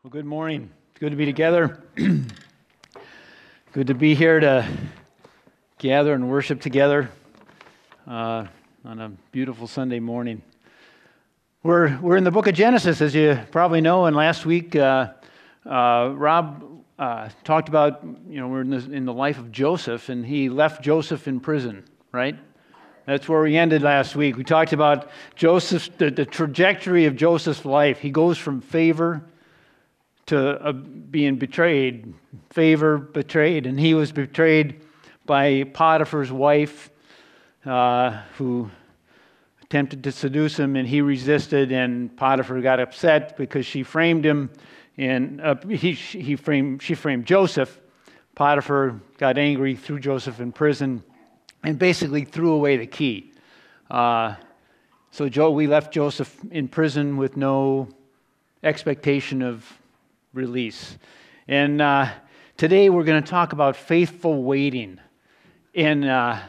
Well, good morning. It's good to be together. Good to be here to gather and worship together on a beautiful Sunday morning. We're in the book of Genesis, as you probably know, and last week Rob talked about, we're in the life of Joseph, and he left Joseph in prison, right? That's where we ended last week. We talked about Joseph, the trajectory of Joseph's life. He goes from favor to being betrayed, betrayed, and he was betrayed by Potiphar's wife, who attempted to seduce him, and he resisted, and Potiphar got upset because she framed him, and she framed Joseph. Potiphar got angry, threw Joseph in prison, and basically threw away the key. We left Joseph in prison with no expectation of release. And today we're going to talk about faithful waiting. And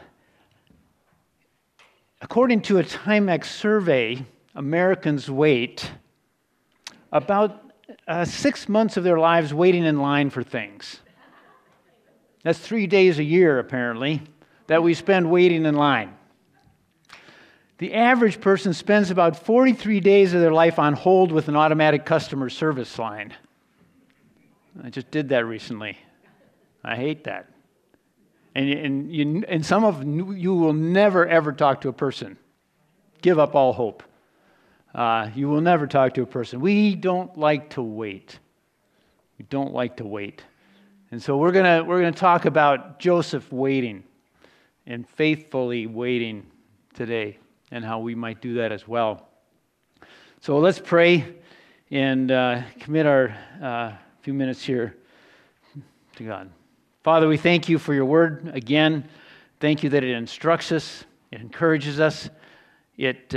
according to a Timex survey, Americans wait about 6 months of their lives waiting in line for things. That's 3 days a year, apparently, that we spend waiting in line. The average person spends about 43 days of their life on hold with an automatic customer service line. I just did that recently. I hate that. And some of you will never, ever talk to a person. Give up all hope. You will never talk to a person. We don't like to wait. We don't like to wait. And so we're gonna talk about Joseph waiting and faithfully waiting today, and how we might do that as well. So let's pray and commit our few minutes here to God. Father, we thank you for your word again. Thank you that it instructs us, it encourages us, it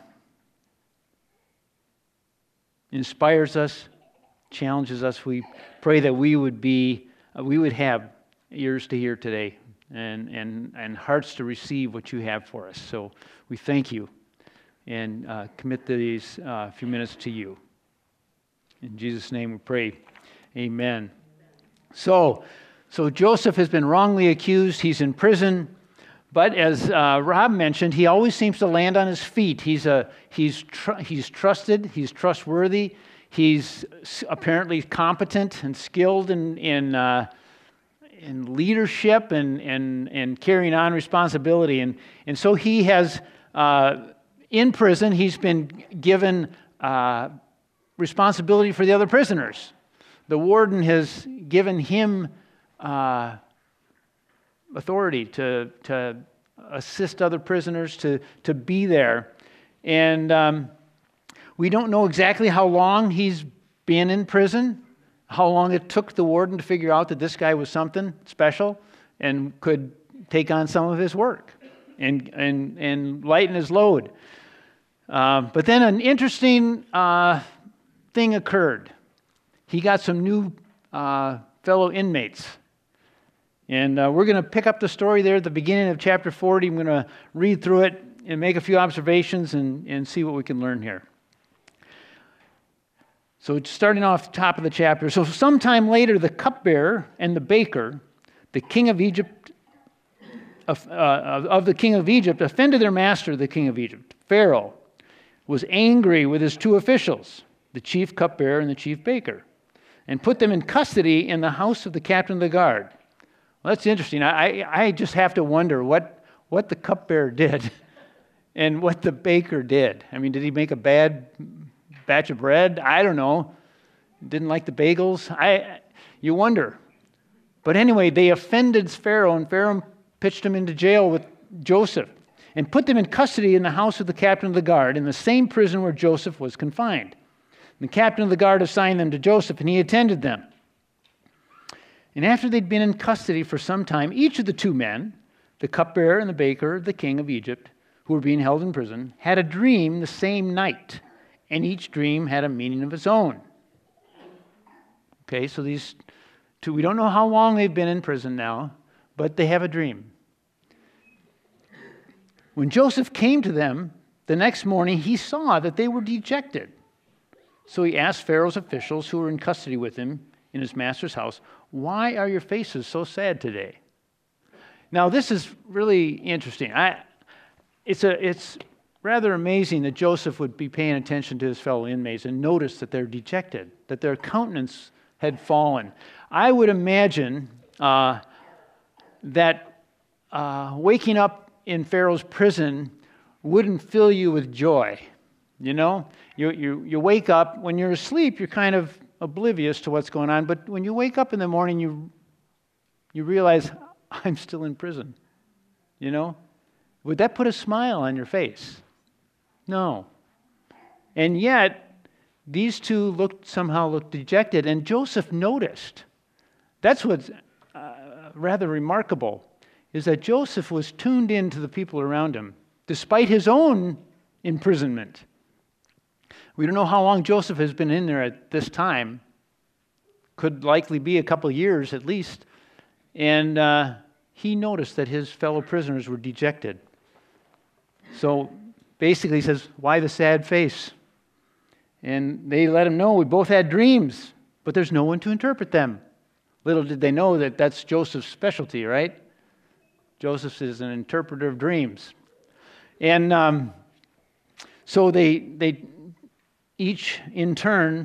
inspires us, challenges us. We pray that we would have ears to hear today and hearts to receive what you have for us. So we thank you and commit these few minutes to you. In Jesus' name we pray. Amen. So Joseph has been wrongly accused. He's in prison. But as Rob mentioned, he always seems to land on his feet. He's trusted. He's trustworthy. He's apparently competent and skilled in leadership and carrying on responsibility. And so he has, in prison, he's been given responsibility for the other prisoners. The warden has given him authority to assist other prisoners, to be there. And we don't know exactly how long he's been in prison, how long it took the warden to figure out that this guy was something special and could take on some of his work and lighten his load. But then an interesting thing occurred. He got some new fellow inmates. And we're going to pick up the story there at the beginning of chapter 40. I'm going to read through it and make a few observations and see what we can learn here. So starting off the top of the chapter. So sometime later, the cupbearer and the baker, the king of Egypt, of the king of Egypt, offended their master, the king of Egypt. Pharaoh was angry with his two officials, the chief cupbearer and the chief baker, and put them in custody in the house of the captain of the guard. Well, that's interesting. I just have to wonder what the cupbearer did and what the baker did. I mean, did he make a bad batch of bread? I don't know. Didn't like the bagels? You wonder. But anyway, they offended Pharaoh, and Pharaoh pitched them into jail with Joseph and put them in custody in the house of the captain of the guard in the same prison where Joseph was confined. The captain of the guard assigned them to Joseph, and he attended them. And after they'd been in custody for some time, each of the two men, the cupbearer and the baker, the king of Egypt, who were being held in prison, had a dream the same night, and each dream had a meaning of its own. Okay, so these two, we don't know how long they've been in prison now, but they have a dream. When Joseph came to them the next morning, he saw that they were dejected. So he asked Pharaoh's officials who were in custody with him in his master's house, "Why are your faces so sad today?" Now, this is really interesting. It's rather amazing that Joseph would be paying attention to his fellow inmates and notice that they're dejected, that their countenance had fallen. I would imagine that waking up in Pharaoh's prison wouldn't fill you with joy. You know, you wake up, when you're asleep, you're kind of oblivious to what's going on, but when you wake up in the morning, you realize, I'm still in prison. You know? Would that put a smile on your face? No. And yet, these two somehow looked dejected, and Joseph noticed. That's what's rather remarkable, is that Joseph was tuned in to the people around him, despite his own imprisonment. We don't know how long Joseph has been in there at this time. Could likely be a couple of years at least. And he noticed that his fellow prisoners were dejected. So basically he says, "Why the sad face?" And they let him know, "We both had dreams, but there's no one to interpret them." Little did they know that that's Joseph's specialty, right? Joseph is an interpreter of dreams. And so they each in turn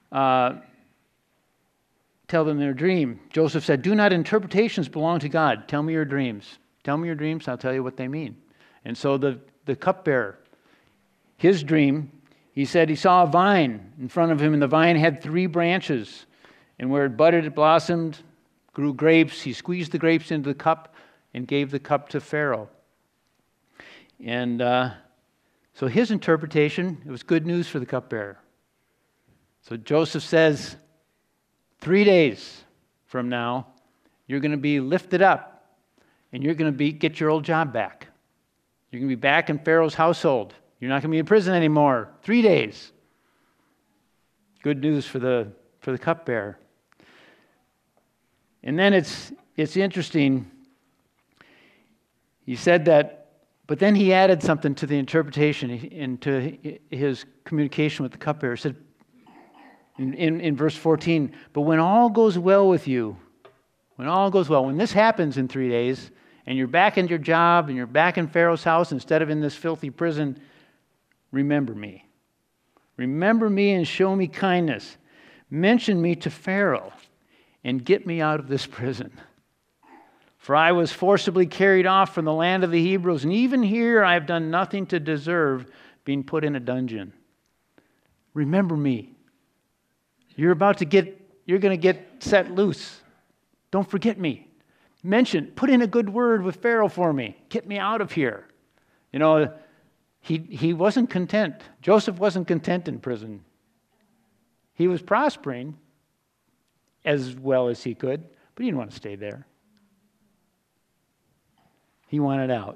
tell them their dream. Joseph said, "Do not interpretations belong to God? Tell me your dreams. Tell me your dreams, I'll tell you what they mean." And so the cupbearer, his dream, he said he saw a vine in front of him, and the vine had 3 branches. And where it budded, it blossomed, grew grapes. He squeezed the grapes into the cup and gave the cup to Pharaoh. And so his interpretation, it was good news for the cupbearer. So Joseph says, 3 days from now, you're going to be lifted up, and you're going to get your old job back. You're going to be back in Pharaoh's household. You're not going to be in prison anymore. 3 days. Good news for the cupbearer. And then it's interesting. He said that, but then he added something to the interpretation and to his communication with the cupbearer. He said in verse 14, "But when all goes well with you, when this happens in 3 days, and you're back in your job, and you're back in Pharaoh's house instead of in this filthy prison, remember me. Remember me and show me kindness. Mention me to Pharaoh and get me out of this prison. For I was forcibly carried off from the land of the Hebrews, and even here I have done nothing to deserve being put in a dungeon. Remember me. You're going to get set loose. Don't forget me. Put in a good word with Pharaoh for me. Get me out of here." You know, he wasn't content. Joseph wasn't content in prison. He was prospering as well as he could, but he didn't want to stay there. He wanted out.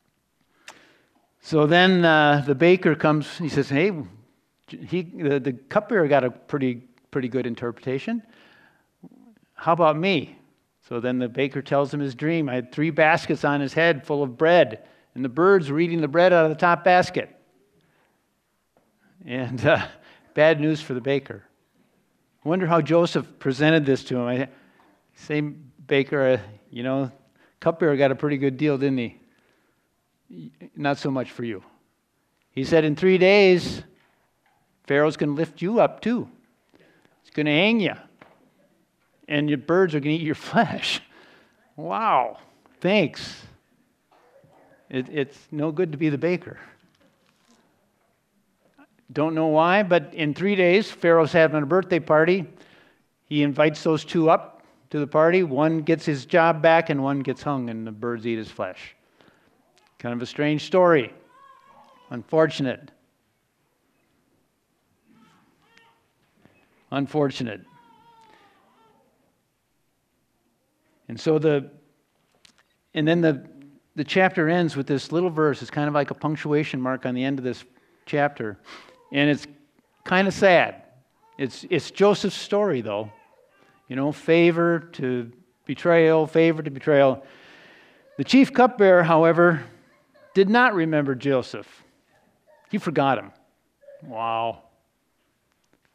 So then the baker comes. He says, "Hey, the cupbearer got a pretty good interpretation. How about me?" So then the baker tells him his dream. "I had 3 baskets on his head full of bread, and the birds were eating the bread out of the top basket." And bad news for the baker. I wonder how Joseph presented this to him. Same baker, cupbearer got a pretty good deal, didn't he? Not so much for you. He said, in 3 days, Pharaoh's going to lift you up too. He's going to hang you. And your birds are going to eat your flesh. Wow. Thanks. It's no good to be the baker. Don't know why, but in 3 days, Pharaoh's having a birthday party. He invites those 2 up to the party. One gets his job back and one gets hung, and the birds eat his flesh. Kind of a strange story. Unfortunate. And so the chapter ends with this little verse. It's kind of like a punctuation mark on the end of this chapter. And it's kind of sad. It's Joseph's story, though. Favor to betrayal, favor to betrayal. The chief cupbearer, however, did not remember Joseph. He forgot him. Wow.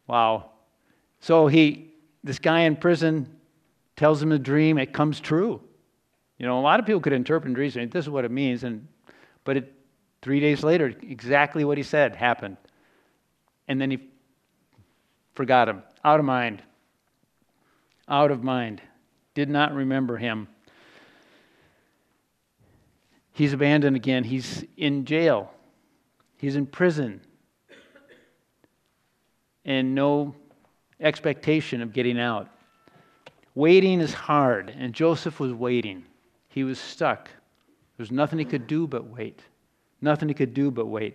Wow. So this guy in prison tells him a dream. It comes true. A lot of people could interpret dreams. This is what it means. But 3 days later, exactly what he said happened. And then he forgot him. Out of mind. Out of mind. Did not remember him. He's abandoned again. He's in jail. He's in prison. And no expectation of getting out. Waiting is hard, and Joseph was waiting. He was stuck. There's nothing he could do but wait. Nothing he could do but wait.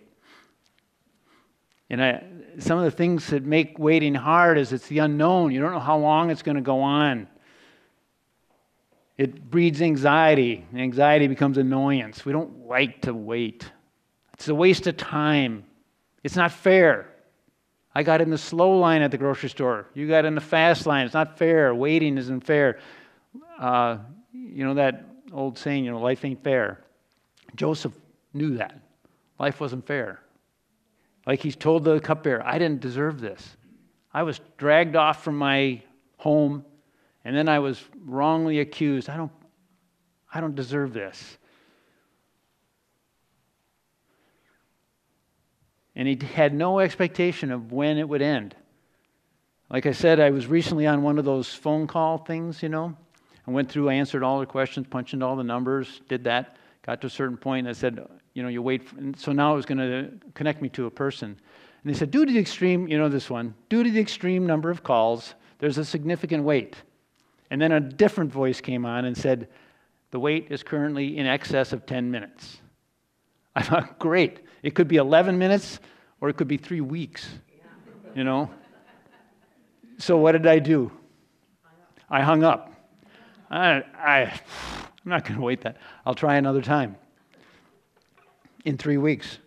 And some of the things that make waiting hard is it's the unknown. You don't know how long it's going to go on. It breeds anxiety, and anxiety becomes annoyance. We don't like to wait. It's a waste of time. It's not fair. I got in the slow line at the grocery store. You got in the fast line. It's not fair. Waiting isn't fair. That old saying, life ain't fair. Joseph knew that. Life wasn't fair. Like he's told the cupbearer, I didn't deserve this. I was dragged off from my home, and then I was wrongly accused. I don't deserve this. And he had no expectation of when it would end. Like I said, I was recently on one of those phone call things, I went through, I answered all the questions, punched in all the numbers, did that, got to a certain point, and I said, you wait. And so now it was going to connect me to a person. And they said, due to the extreme, this one, due to the extreme number of calls, there's a significant wait. And then a different voice came on and said, the wait is currently in excess of 10 minutes. I thought, great. It could be 11 minutes or it could be 3 weeks, So what did I do? I hung up. I'm not going to wait that. I'll try another time. In 3 weeks.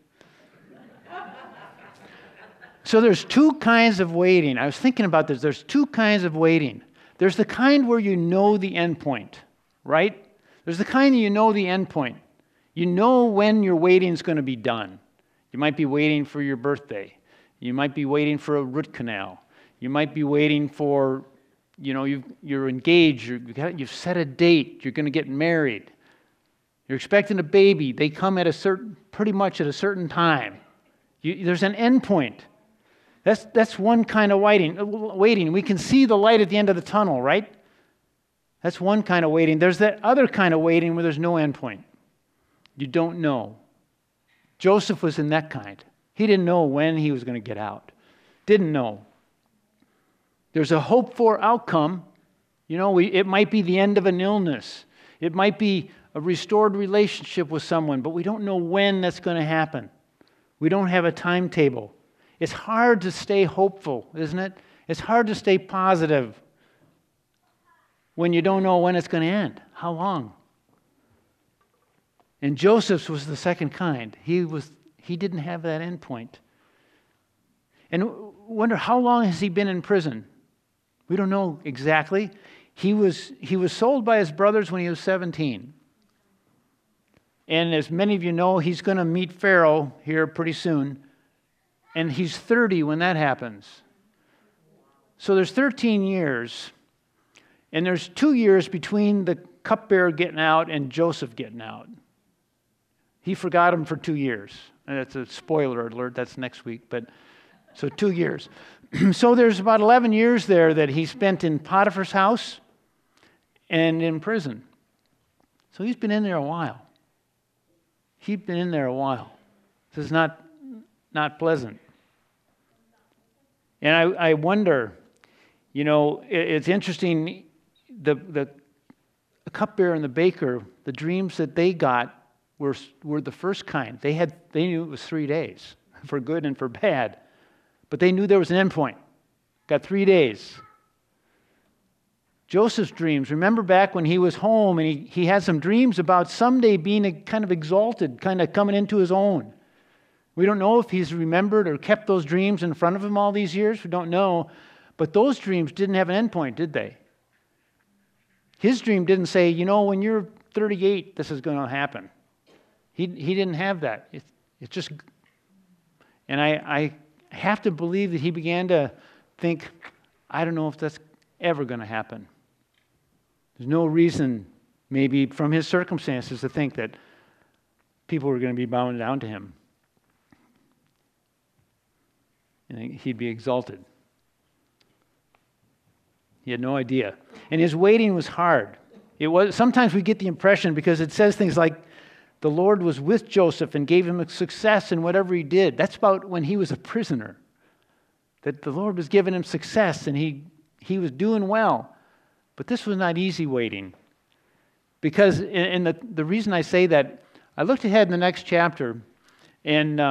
So there's two kinds of waiting. I was thinking about this. There's two kinds of waiting. There's the kind where you know the end point, right? There's the kind you know the end point. You know when your waiting is going to be done. You might be waiting for your birthday. You might be waiting for a root canal. You might be waiting for, you're engaged. You've set a date. You're going to get married. You're expecting a baby. They come pretty much at a certain time. There's an end point. That's one kind of waiting. We can see the light at the end of the tunnel, right? That's one kind of waiting. There's that other kind of waiting where there's no end point. You don't know. Joseph was in that kind. He didn't know when he was going to get out. Didn't know. There's a hope for outcome. It might be the end of an illness. It might be a restored relationship with someone, but we don't know when that's going to happen. We don't have a timetable. It's hard to stay hopeful, isn't it? It's hard to stay positive when you don't know when it's going to end. How long? And Joseph's was the second kind. He didn't have that end point. And wonder, how long has he been in prison? We don't know exactly. He was sold by his brothers when he was 17. And as many of you know, he's going to meet Pharaoh here pretty soon. And he's 30 when that happens. So there's 13 years. And there's 2 years between the cupbearer getting out and Joseph getting out. He forgot him for 2 years. And that's a spoiler alert. That's next week. So 2 years. So there's about 11 years there that he spent in Potiphar's house and in prison. So he's been in there a while. This is not pleasant. And I wonder, it's interesting, the cupbearer and the baker, the dreams that they got were the first kind. They knew it was 3 days, for good and for bad. But they knew there was an end point. Got 3 days. Joseph's dreams, remember back when he was home and he had some dreams about someday being kind of exalted, kind of coming into his own. We don't know if he's remembered or kept those dreams in front of him all these years. We don't know. But those dreams didn't have an end point, did they? His dream didn't say, when you're 38, this is going to happen. He didn't have that. It's just... And I have to believe that he began to think, I don't know if that's ever going to happen. There's no reason, maybe from his circumstances, to think that people were going to be bowing down to him. And he'd be exalted. He had no idea. And his waiting was hard. Sometimes we get the impression, because it says things like, the Lord was with Joseph and gave him a success in whatever he did. That's about when he was a prisoner. That the Lord was giving him success and he was doing well. But this was not easy waiting. Because, and the reason I say that, I looked ahead in the next chapter, and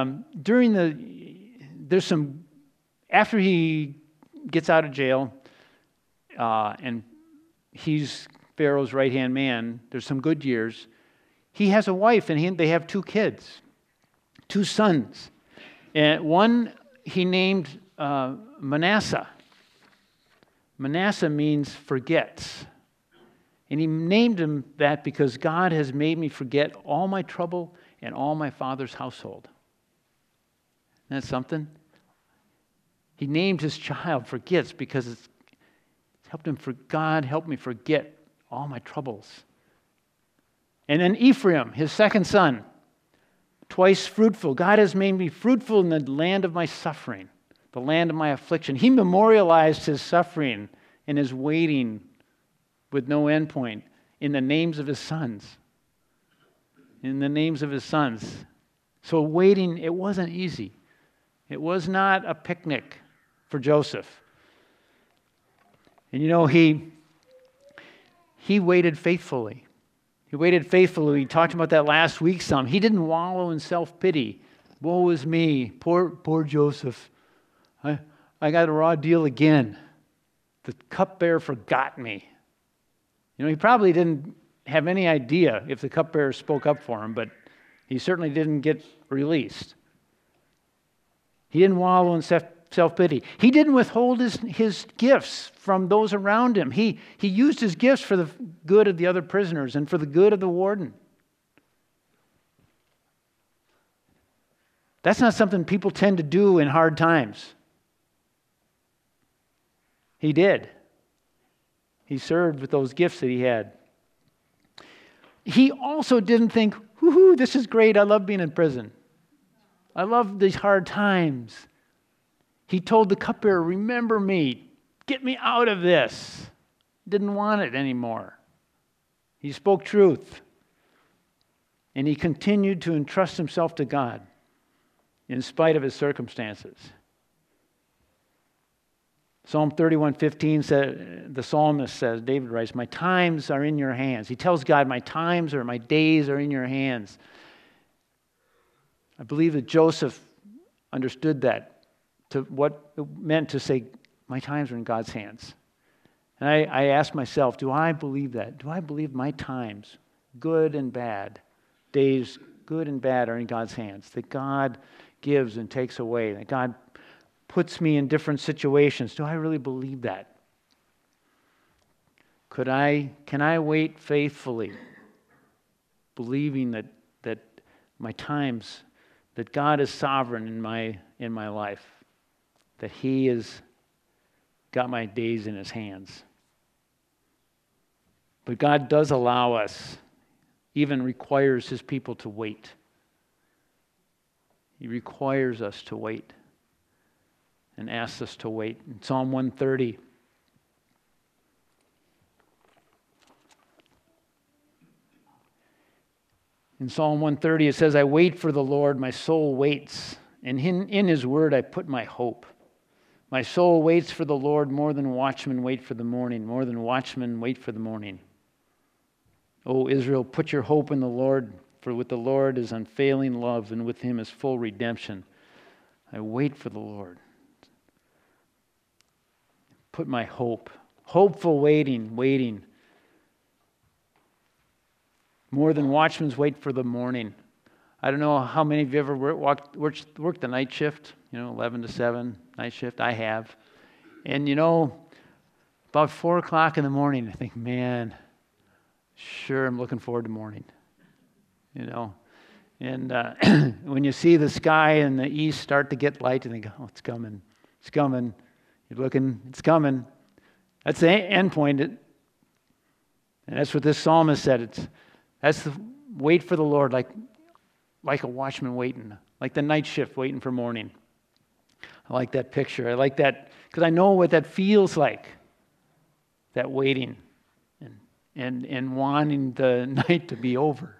after he gets out of jail, and he's Pharaoh's right-hand man, there's some good years. He has a wife, and they have 2 kids, 2 sons. And one he named Manasseh. Manasseh means forgets. And he named him that because God has made me forget all my trouble and all my father's household. Isn't that something? He named his child Forgets because it's helped him God helped me forget all my troubles. And then Ephraim, his second son, twice fruitful. God has made me fruitful in the land of my suffering, the land of my affliction. He memorialized his suffering and his waiting with no endpoint in the names of his sons. In the names of his sons. So waiting, it wasn't easy. It was not a picnic for Joseph. And he waited faithfully. He waited faithfully. We talked about that last week some. He didn't wallow in self-pity. Woe is me. Poor Joseph. I got a raw deal again. The cupbearer forgot me. He probably didn't have any idea if the cupbearer spoke up for him, but he certainly didn't get released. He didn't wallow in self-pity. He didn't withhold his gifts from those around him. He used his gifts for the good of the other prisoners and for the good of the warden. That's not something people tend to do in hard times. He did. He served with those gifts that he had. He also didn't think, whoo-hoo, this is great, I love being in prison. I love these hard times. He told the cupbearer, remember me, get me out of this. Didn't want it anymore. He spoke truth. And he continued to entrust himself to God in spite of his circumstances. Psalm 31:15 said, the psalmist says, David writes, my times are in your hands. He tells God, my times or my days are in your hands. I believe that Joseph understood that, to what it meant to say, my times are in God's hands. And I ask myself, do I believe that? Do I believe my times, good and bad, days good and bad, are in God's hands? That God gives and takes away, that God puts me in different situations. Do I really believe that? Can I wait faithfully, believing that my times, that God is sovereign in my life, that He has got my days in His hands? But God does allow us, even requires His people to wait. He requires us to wait and asks us to wait. In Psalm 130, it says, I wait for the Lord, my soul waits, and in His word I put my hope. My soul waits for the Lord more than watchmen wait for the morning, more than watchmen wait for the morning. O Israel, put your hope in the Lord, for with the Lord is unfailing love, and with Him is full redemption. I wait for the Lord. Put my hope. Hopeful waiting. More than watchmen wait for the morning. I don't know how many of you ever worked the night shift, 11 to 7, night shift. I have. And about 4 o'clock in the morning, I think, man, sure, I'm looking forward to morning. And when you see the sky in the east start to get light, you think, oh, it's coming. You're looking, it's coming. That's the end point. And that's what this psalmist said. That's the wait for the Lord, like a watchman waiting, like the night shift waiting for morning. I like that picture. I like that because I know what that feels like, that waiting and wanting the night to be over.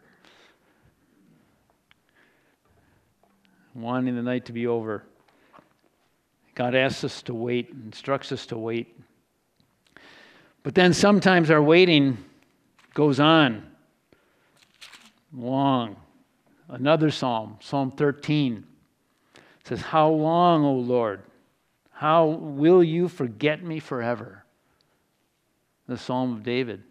Wanting the night to be over. God asks us to wait, instructs us to wait. But then sometimes our waiting goes on long. Another psalm, Psalm 13, says, "How long, O Lord? How will you forget me forever?" The Psalm of David.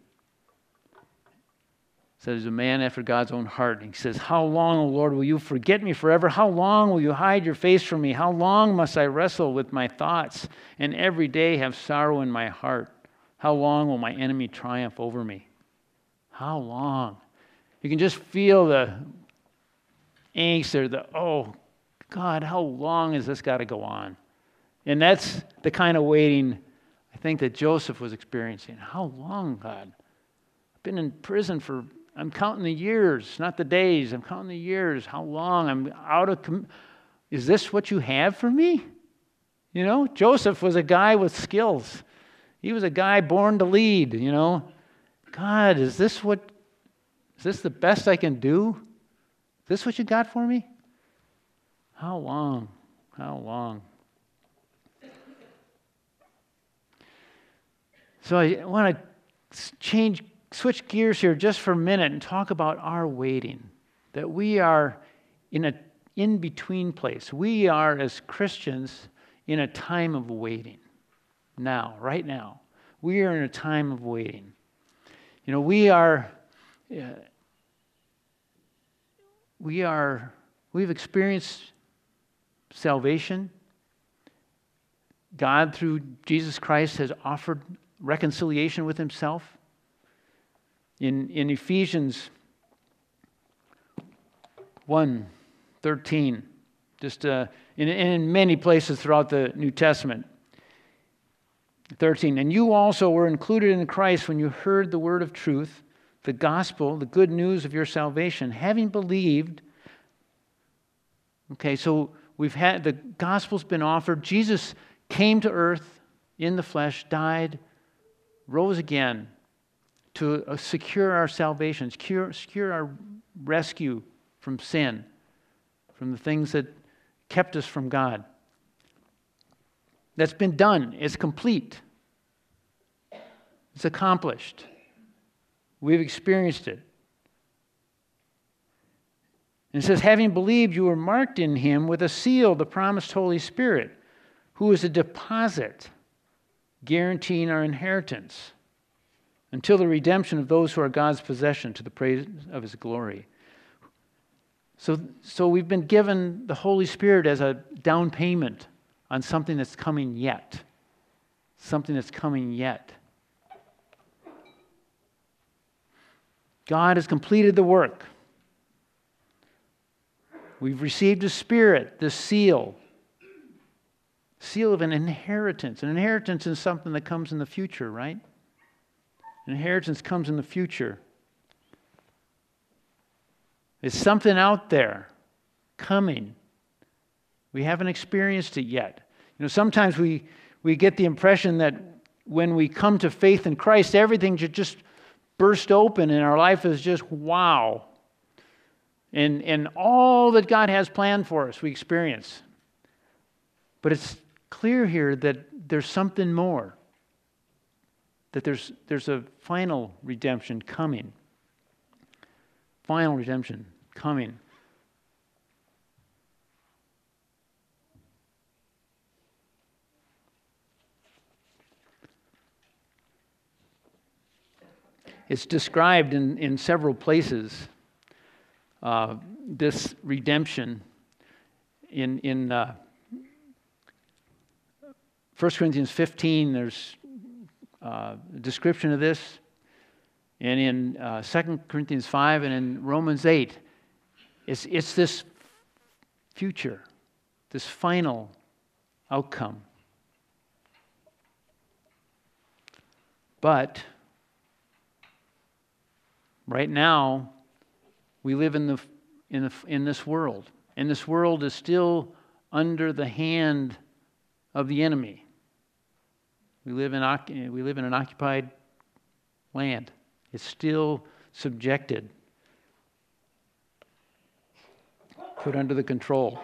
Says, a man after God's own heart. And he says, "How long, O Lord, will you forget me forever? How long will you hide your face from me? How long must I wrestle with my thoughts and every day have sorrow in my heart? How long will my enemy triumph over me?" How long? You can just feel the angst or oh, God, how long has this got to go on? And that's the kind of waiting I think that Joseph was experiencing. How long, God? I've been in prison I'm counting the years, not the days. I'm counting the years. How long? I'm out of... Is this what you have for me? You know, Joseph was a guy with skills. He was a guy born to lead, you know. God, is this the best I can do? Is this what you got for me? How long? How long? So I want to switch gears here just for a minute and talk about our waiting. That we are in an in-between place. We are, as Christians, in a time of waiting. Now, right now. We are in a time of waiting. You know, we've experienced salvation. God, through Jesus Christ, has offered reconciliation with himself. In Ephesians 1:13, just in many places throughout the New Testament. 13, "And you also were included in Christ when you heard the word of truth, the gospel, the good news of your salvation, having believed." Okay, so the gospel's been offered. Jesus came to earth in the flesh, died, rose again to secure our salvation, secure our rescue from sin, from the things that kept us from God. That's been done. It's complete. It's accomplished. We've experienced it. And it says, "Having believed, you were marked in him with a seal, the promised Holy Spirit, who is a deposit guaranteeing our inheritance until the redemption of those who are God's possession to the praise of his glory." So we've been given the Holy Spirit as a down payment on something that's coming yet. Something that's coming yet. God has completed the work. We've received a Spirit, the seal. Seal of an inheritance. An inheritance is something that comes in the future, right? An inheritance comes in the future. It's something out there coming. We haven't experienced it yet. You know, sometimes we get the impression that when we come to faith in Christ, everything should just burst open and our life is just wow. And all that God has planned for us, we experience. But it's clear here that there's something more. That there's a final redemption coming. Final redemption coming. It's described in several places, this redemption. In 1 Corinthians 15, there's a description of this. And in 2 Corinthians 5 and in Romans 8, it's this future, this final outcome. But right now, we live in this world. And this world is still under the hand of the enemy. We live in an occupied land. It's still subjected, put under the control.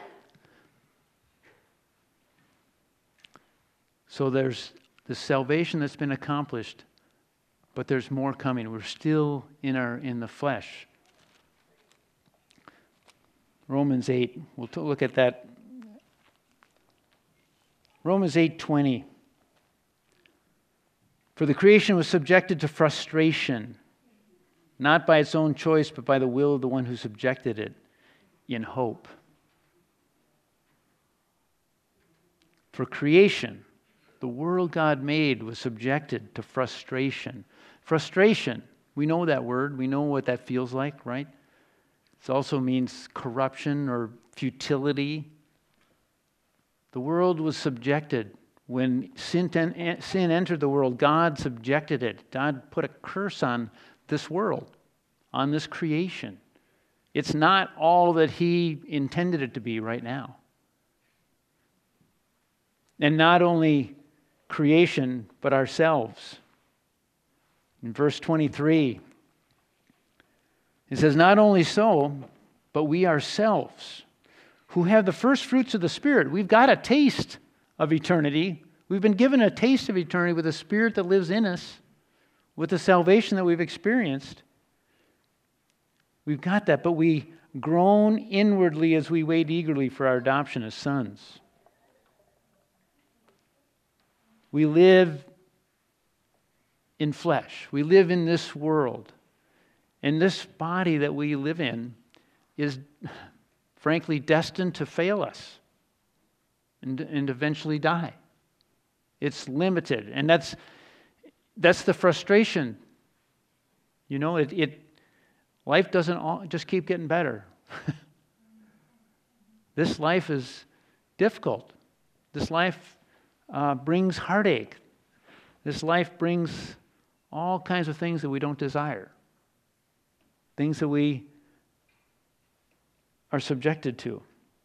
So there's the salvation that's been accomplished, but there's more coming. We're still in the flesh. Romans 8, we'll look at that. Romans 8:20. For the creation was subjected to frustration, not by its own choice, but by the will of the one who subjected it, in hope. For creation, the world God made was subjected to frustration. Frustration, we know that word. We know what that feels like, right? It also means corruption or futility. The world was subjected. When sin entered the world, God subjected it. God put a curse on this world, on this creation. It's not all that He intended it to be right now. And not only creation, but ourselves. In verse 23, it says, not only so, but we ourselves, who have the first fruits of the Spirit. We've got a taste of eternity. We've been given a taste of eternity with the Spirit that lives in us, with the salvation that we've experienced. We've got that, but we groan inwardly as we wait eagerly for our adoption as sons. We live in flesh. We live in this world. And this body that we live in is, frankly, destined to fail us and eventually die. It's limited. And that's the frustration. You know, life doesn't just keep getting better. This life is difficult. This life brings heartache. This life brings all kinds of things that we don't desire. Things that we are subjected to.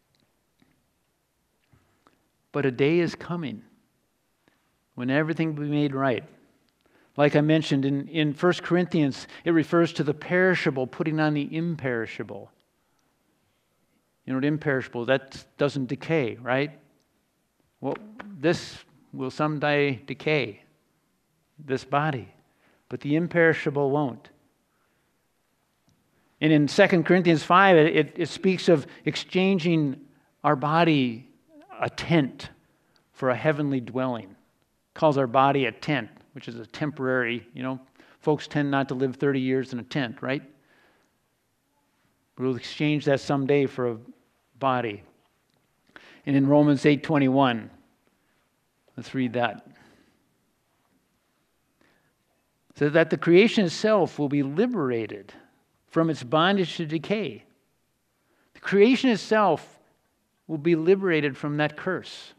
But a day is coming when everything will be made right. Like I mentioned in 1 Corinthians, it refers to the perishable putting on the imperishable. You know, the imperishable, that doesn't decay, right? Well, this will someday decay, this body, but the imperishable won't. And in 2 Corinthians 5, it speaks of exchanging our body, a tent, for a heavenly dwelling. It calls our body a tent, which is a temporary, folks tend not to live 30 years in a tent, right? We'll exchange that someday for a body. And in Romans 8:21, let's read that. So that the creation itself will be liberated from its bondage to decay. The creation itself will be liberated from that curse.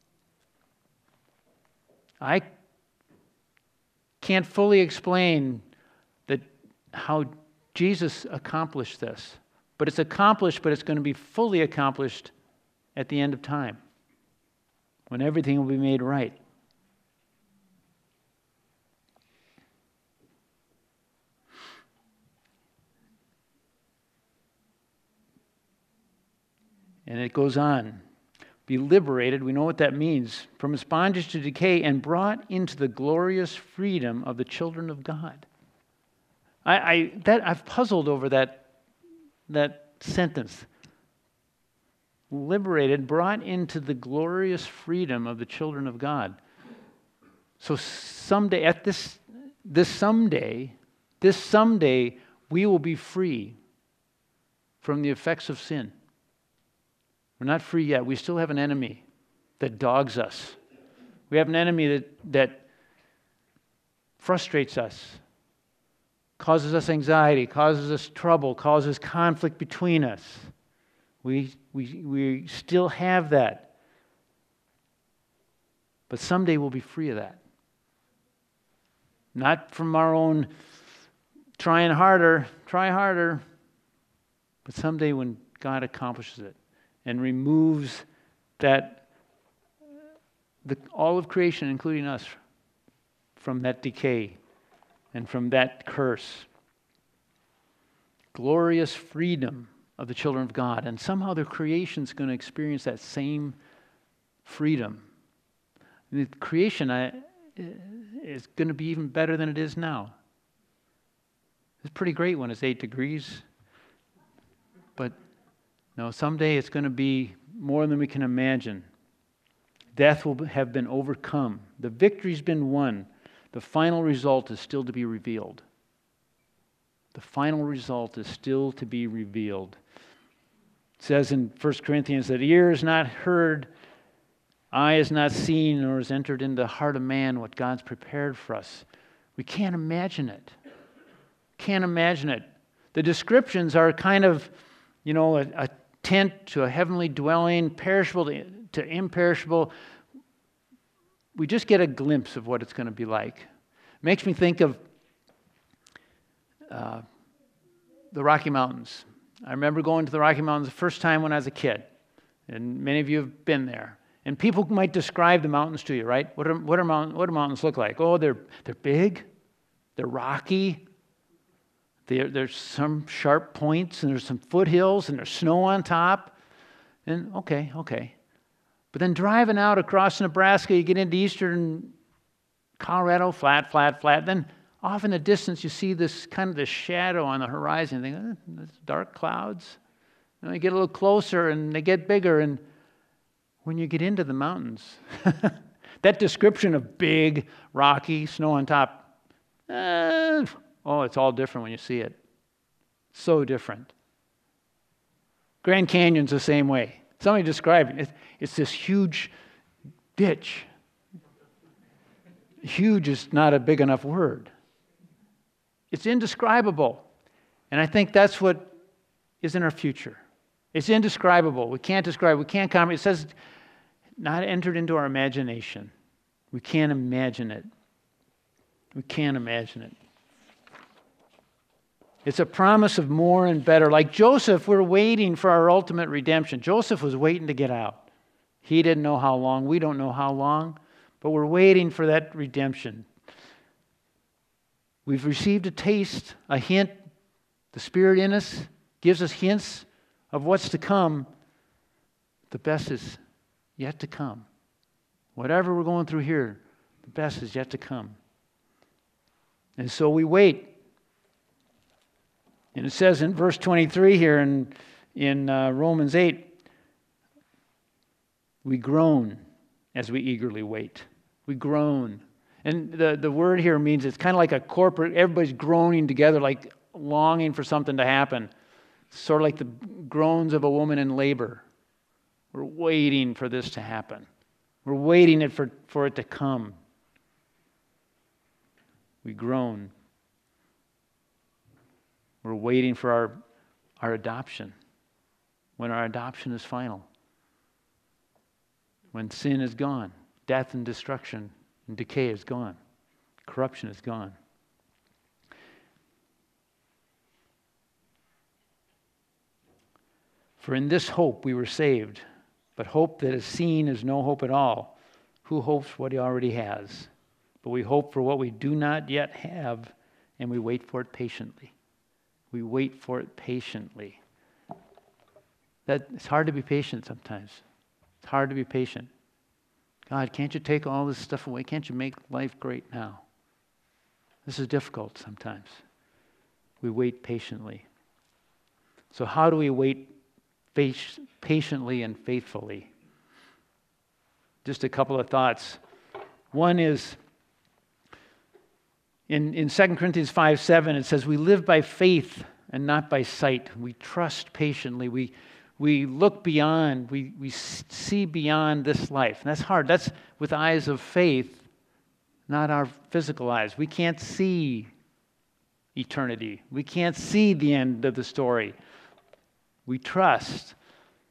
I can't fully explain how Jesus accomplished this, but it's accomplished, but it's going to be fully accomplished at the end of time, when everything will be made right. And it goes on. Be liberated, we know what that means, from its bondage to decay and brought into the glorious freedom of the children of God. I've puzzled over that sentence. Liberated, brought into the glorious freedom of the children of God. So someday, at this someday, we will be free from the effects of sin. We're not free yet. We still have an enemy that dogs us. We have an enemy that frustrates us, causes us anxiety, causes us trouble, causes conflict between us. We still have that. But someday we'll be free of that. Not from our own try harder, but someday when God accomplishes it and removes all of creation, including us, from that decay and from that curse. Glorious freedom of the children of God. And somehow their creation's going to experience that same freedom. The creation is going to be even better than it is now. It's pretty great when it's 8 degrees. But no, someday it's going to be more than we can imagine. Death will have been overcome. The victory's been won. The final result is still to be revealed. The final result is still to be revealed. It says in 1 Corinthians that ear is not heard, eye is not seen, nor has entered into the heart of man what God's prepared for us. We can't imagine it. Can't imagine it. The descriptions are kind of, a tent to a heavenly dwelling, perishable to imperishable. We just get a glimpse of what it's going to be like. It makes me think of the Rocky Mountains. I remember going to the Rocky Mountains the first time when I was a kid, and many of you have been there. And people might describe the mountains to you, right? What do mountains look like? Oh, they're big, they're rocky. There's some sharp points, and there's some foothills, and there's snow on top. And okay. But then driving out across Nebraska, you get into eastern Colorado, flat. Then off in the distance, you see this kind of the shadow on the horizon. You think, there's dark clouds. And you get a little closer, and they get bigger. And when you get into the mountains, that description of big, rocky, snow on top, it's all different when you see it. So different. Grand Canyon's the same way. Somebody described it. It's this huge ditch. Huge is not a big enough word. It's indescribable. And I think that's what is in our future. It's indescribable. We can't describe, we can't comprehend. It says not entered into our imagination. We can't imagine it. We can't imagine it. It's a promise of more and better. Like Joseph, we're waiting for our ultimate redemption. Joseph was waiting to get out. He didn't know how long. We don't know how long. But we're waiting for that redemption. We've received a taste, a hint. The Spirit in us gives us hints of what's to come. The best is yet to come. Whatever we're going through here, the best is yet to come. And so we wait. And it says in verse 23 here in Romans 8, we groan as we eagerly wait. We groan. And the word here means it's kind of like a corporate, everybody's groaning together, like longing for something to happen. Sort of like the groans of a woman in labor. We're waiting for this to happen. We're waiting for it to come. We groan. We're waiting for our adoption. When our adoption is final. When sin is gone. Death and destruction and decay is gone. Corruption is gone. For in this hope we were saved. But hope that is seen is no hope at all. Who hopes what he already has? But we hope for what we do not yet have, and we wait for it patiently. We wait for it patiently. It's hard to be patient sometimes. It's hard to be patient. God, can't you take all this stuff away? Can't you make life great now? This is difficult sometimes. We wait patiently. So how do we wait patiently and faithfully? Just a couple of thoughts. One is, in 2 Corinthians 5:7, it says, we live by faith and not by sight. We trust patiently. We look beyond. We see beyond this life. And that's hard. That's with eyes of faith, not our physical eyes. We can't see eternity. We can't see the end of the story. We trust.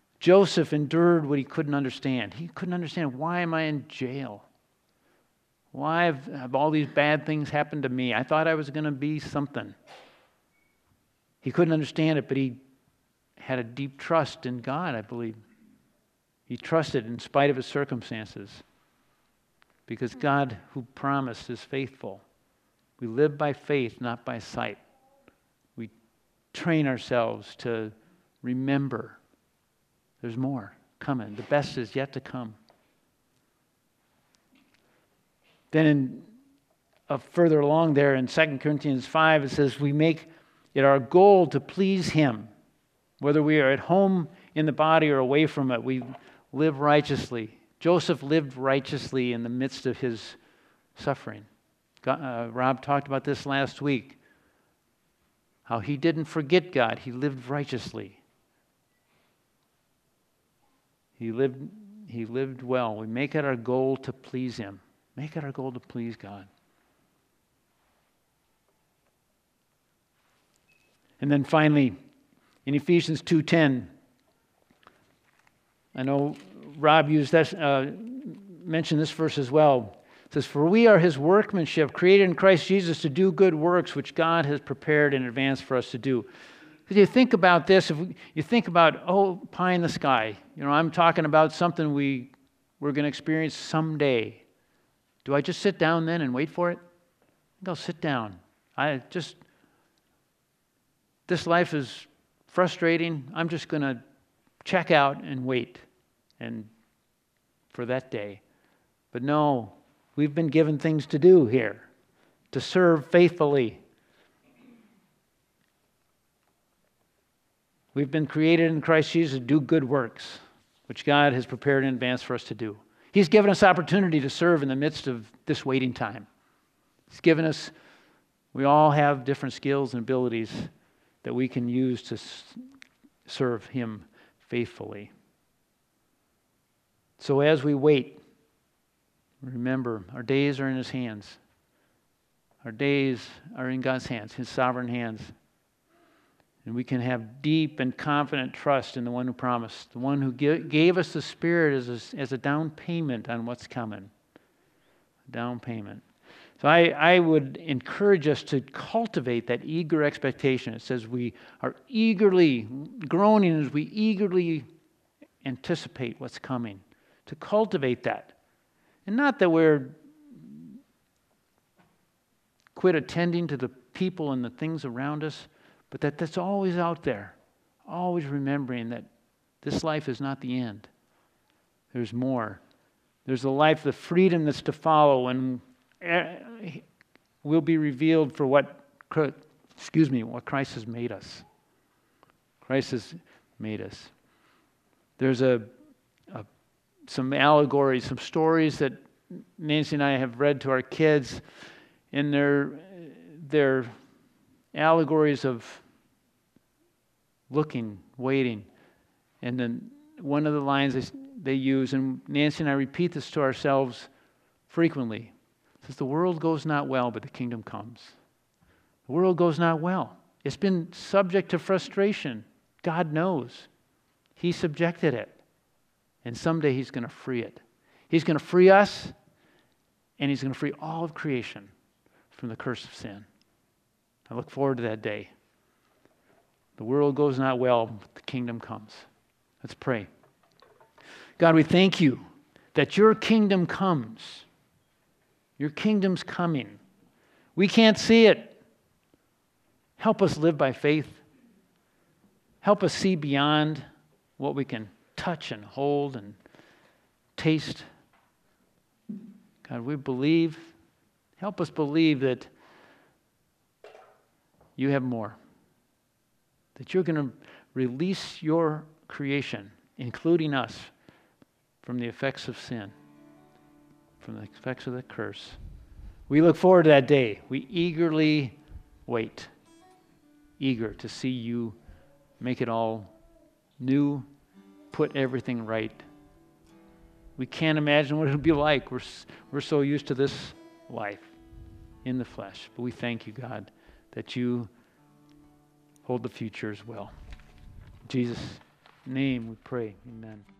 Joseph endured what he couldn't understand. He couldn't understand, why am I in jail? Why have all these bad things happened to me? I thought I was going to be something. He couldn't understand it, but he had a deep trust in God, I believe. He trusted in spite of his circumstances, because God who promised is faithful. We live by faith, not by sight. We train ourselves to remember there's more coming. The best is yet to come. Then further along there in 2 Corinthians 5, it says, we make it our goal to please him. Whether we are at home in the body or away from it, we live righteously. Joseph lived righteously in the midst of his suffering. Rob talked about this last week, how he didn't forget God. He lived righteously. He lived well. We make it our goal to please him. Make it our goal to please God. And then finally, in Ephesians 2:10, I know Rob mentioned this verse as well. It says, for we are his workmanship, created in Christ Jesus to do good works, which God has prepared in advance for us to do. Because you think about this, if you think about, pie in the sky. I'm talking about something we're going to experience someday. Do I just sit down then and wait for it? I'll sit down. This life is frustrating. I'm just going to check out and wait for that day. But no, we've been given things to do here, to serve faithfully. We've been created in Christ Jesus to do good works, which God has prepared in advance for us to do. He's given us opportunity to serve in the midst of this waiting time. He's given us, we all have different skills and abilities that we can use to serve him faithfully. So as we wait, remember, our days are in his hands. Our days are in God's hands, his sovereign hands. And we can have deep and confident trust in the one who promised, the one who gave us the Spirit as a down payment on what's coming. A down payment. So I would encourage us to cultivate that eager expectation. It says we are eagerly groaning as we eagerly anticipate what's coming. To cultivate that. And not that we're quit attending to the people and the things around us, but that's always out there. Always remembering that this life is not the end. There's more. There's a life, the freedom that's to follow, and will be revealed for what Christ has made us. Christ has made us. There's some allegories, some stories that Nancy and I have read to our kids, and they're allegories of looking, waiting. And then one of the lines they use, and Nancy and I repeat this to ourselves frequently, says, the world goes not well, but the kingdom comes. The world goes not well. It's been subject to frustration. God knows. He subjected it. And someday he's going to free it. He's going to free us, and he's going to free all of creation from the curse of sin. I look forward to that day. The world goes not well, but the kingdom comes. Let's pray. God, we thank you that your kingdom comes. Your kingdom's coming. We can't see it. Help us live by faith. Help us see beyond what we can touch and hold and taste. God, we believe. Help us believe that you have more. That you're going to release your creation, including us, from the effects of sin, from the effects of the curse. We look forward to that day. We eagerly wait, eager to see you make it all new, put everything right. We can't imagine what it'll be like. We're so used to this life in the flesh. But we thank you, God, that you hold the future as well. In Jesus' name we pray. Amen.